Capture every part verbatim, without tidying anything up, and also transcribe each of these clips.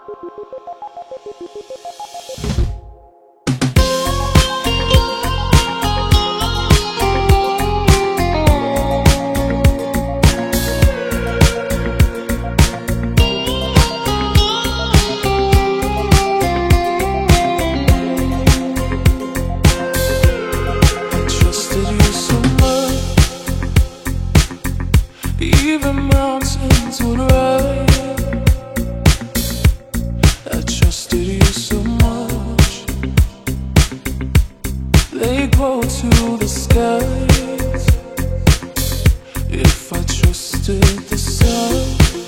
Even mountains would rise. I trusted you so much. They grow to the skies. If I trusted the sun,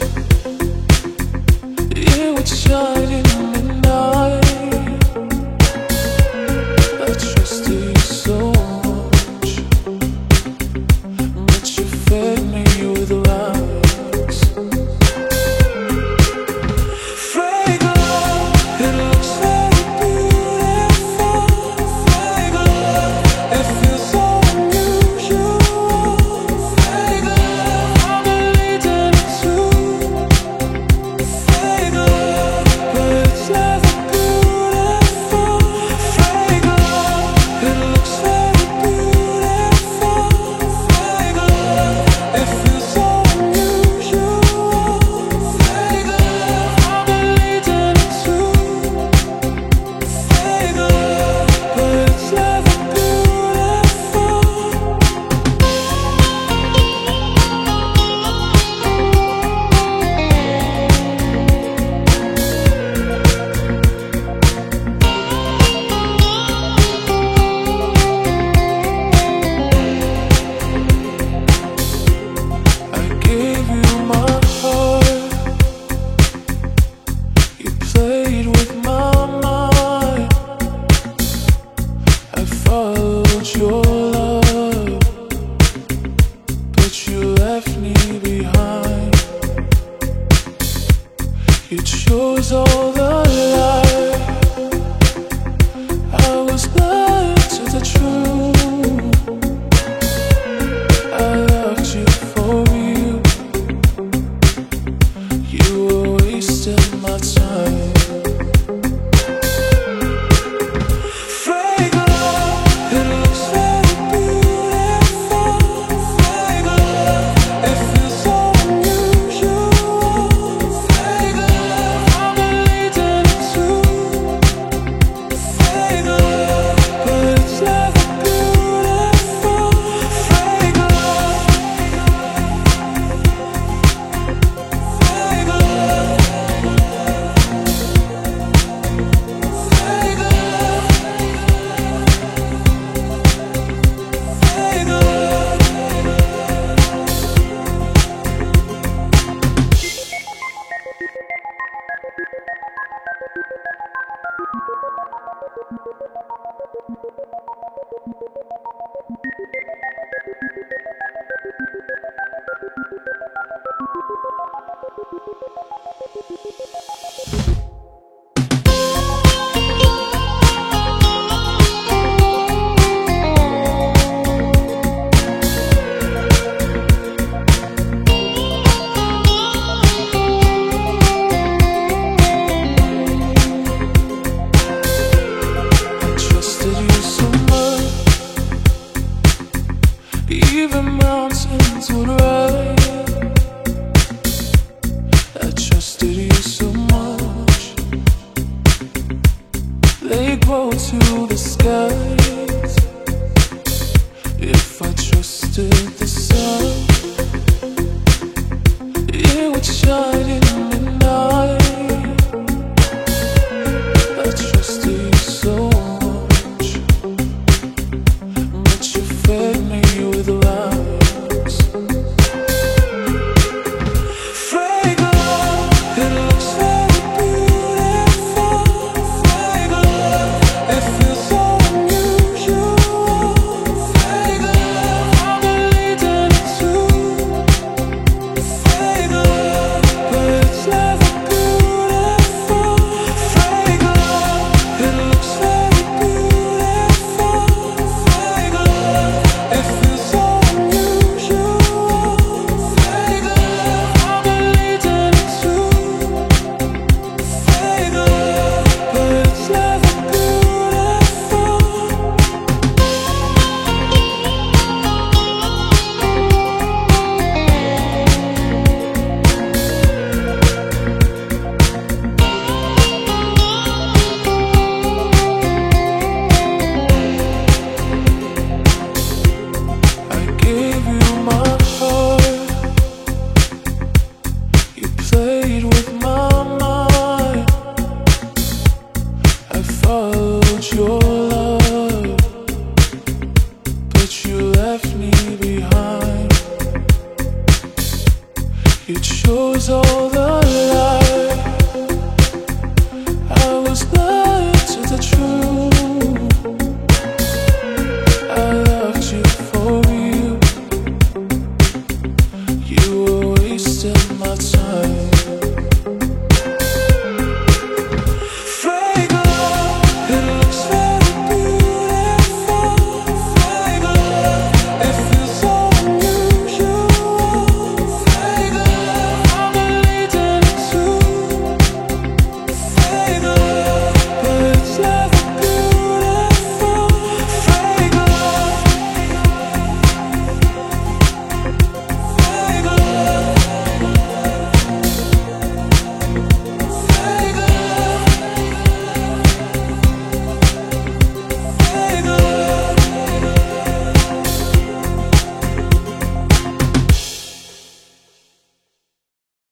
it would shine in the night. I trusted you so much, but you fed me with lies. Fragrant, it looks very beautiful. Fragrant, it feels so unusual. Fragrant, I believed in it too. Fragrant, but it's never beautiful. Fragrant, it looks very beautiful. Fragrant, it feels so unusual. Fragrant, I believed in it too. Fragrant, but it's never beautiful. I gave you my heart. You played with my mind. I followed your love, but you left me behind. You chose all the lies. I was blind to the truth. I loved you for you. You were wasting my time. Fragrant, it looks very beautiful. Fragrant, it feels so unusual. Fragrant, I believed in it too. Fragrant, but it's never beautiful. Fragrant, fragrant, fragrant.